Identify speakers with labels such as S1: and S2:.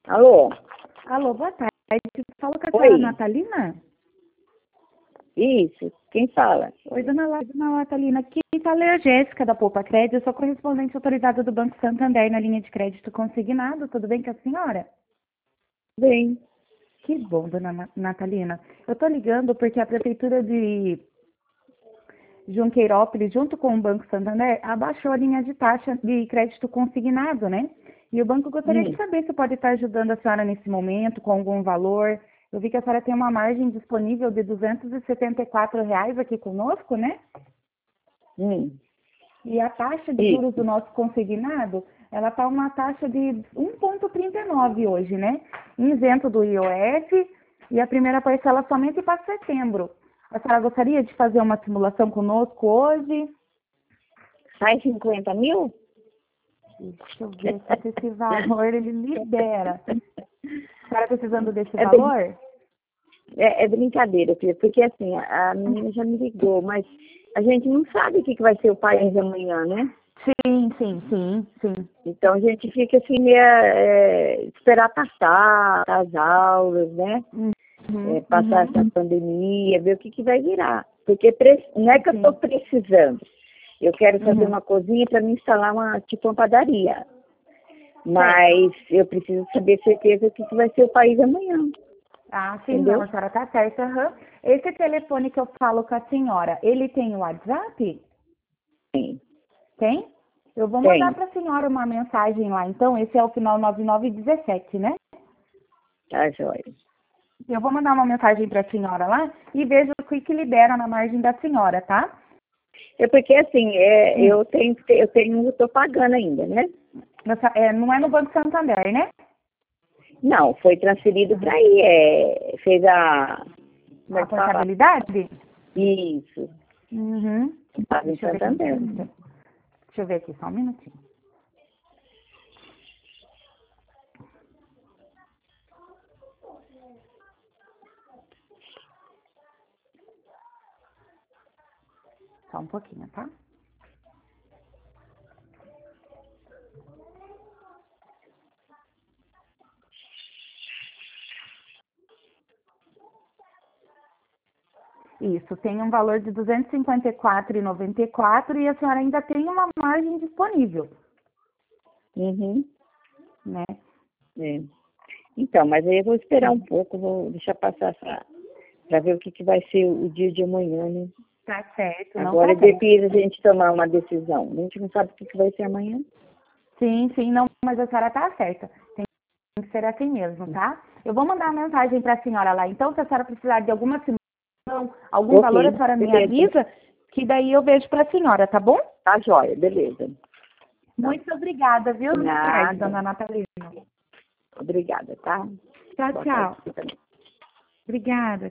S1: Alô?
S2: Alô, boa tarde. Fala com a
S1: Oi.
S2: senhora Natalina?
S1: Isso, quem fala?
S2: Oi, dona Natalina. Aqui fala é a Jéssica da Poupa Crédito. Eu sou correspondente autorizada do Banco Santander na linha de crédito consignado. Tudo bem com a senhora?
S1: Bem,
S2: Que bom, dona Natalina. Eu estou ligando porque a Prefeitura de Junqueirópolis, junto com o Banco Santander, abaixou a linha de taxa de crédito consignado, né? E o banco gostaria de saber se pode estar ajudando a senhora nesse momento com algum valor. Eu vi que a senhora tem uma margem disponível de R$ 274 aqui conosco, né? E a taxa de juros do
S1: isso.
S2: nosso consignado, ela está uma taxa de 1,39 hoje, né? Isento do IOF e a primeira parcela somente para setembro. A senhora gostaria de fazer uma simulação conosco hoje?
S1: Sai 50 mil?
S2: Deixa eu ver se esse valor ele libera. A senhora precisando desse
S1: É,
S2: valor?
S1: é brincadeira, filha, porque assim, a menina já me ligou, mas a gente não sabe o que vai ser o país amanhã, né?
S2: Sim.
S1: Então a gente fica assim, esperar passar as aulas, né? Passar essa pandemia, ver o que vai virar. Porque não é que eu estou precisando. Eu quero fazer uma cozinha para me instalar uma padaria. Mas eu preciso saber certeza o que vai ser o país amanhã.
S2: Ah, sim,
S1: Entendeu?
S2: não, a senhora tá certa. Esse telefone que eu falo com a senhora, ele tem o WhatsApp?
S1: Tem.
S2: Tem? Eu vou mandar
S1: Tem.
S2: para a senhora uma mensagem lá, então. Esse é o final 9917, né?
S1: Tá, joia.
S2: Eu vou mandar uma mensagem para a senhora lá e vejo o que libera na margem da senhora, tá?
S1: É porque assim, eu tô pagando ainda, né?
S2: Não é no Banco Santander, né?
S1: Não, foi transferido para aí. Fez a. Como é
S2: A
S1: que fala?
S2: portabilidade?
S1: Isso. Estava em
S2: Deixa eu ver aqui.
S1: Santander.
S2: Deixa eu ver aqui, só um minutinho. Só um pouquinho, tá? Isso, tem um valor de R$ 254,94 e a senhora ainda tem uma margem disponível, né?
S1: É. Então, mas aí eu vou esperar um pouco, vou deixar passar para ver o que vai ser o dia de amanhã, né?
S2: Tá certo, não
S1: Agora
S2: tá certo.
S1: depende a gente tomar uma decisão. A gente não sabe o que vai ser amanhã.
S2: Sim, não, mas a senhora tá certa. Tem que ser assim mesmo, tá? Eu vou mandar uma mensagem para a senhora lá. Então, se a senhora precisar de alguma simulação, algum valor, a
S1: Ok,
S2: senhora me
S1: beleza.
S2: avisa, que daí eu vejo para a senhora, tá bom?
S1: Tá jóia, beleza.
S2: Muito obrigada, viu? Boa tarde,
S1: Nada.
S2: dona Natalina.
S1: Obrigada, tá?
S2: Tchau,
S1: Boa tarde
S2: tchau.
S1: pra você também.
S2: Obrigada.